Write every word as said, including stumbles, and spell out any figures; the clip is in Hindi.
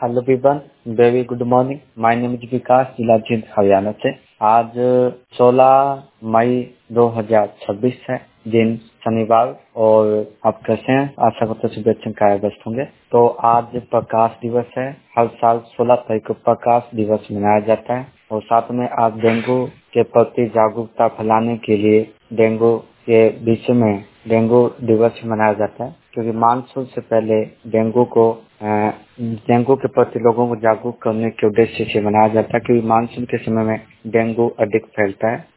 Hello Vivan, very good morning. My name is Vikas, जिला जींद हरियाणा से। आज सोलह मई दो हज़ार छब्बीस है, दिन शनिवार। और आप कैसे हैं? आशा करते हैं सुबह कार्यव्यस्त होंगे। तो आज प्रकाश दिवस है। हर साल सोलह तारीख को प्रकाश दिवस मनाया जाता है। और साथ में आज डेंगू के प्रति जागरूकता फैलाने के लिए डेंगू के विषय में डेंगू दिवस मनाया जाता है, क्योंकि मानसून से पहले डेंगू को अ, डेंगू के प्रति लोगों को जागरूक करने के उद्देश्य से मनाया जाता है, क्योंकि मानसून के समय में डेंगू अधिक फैलता है।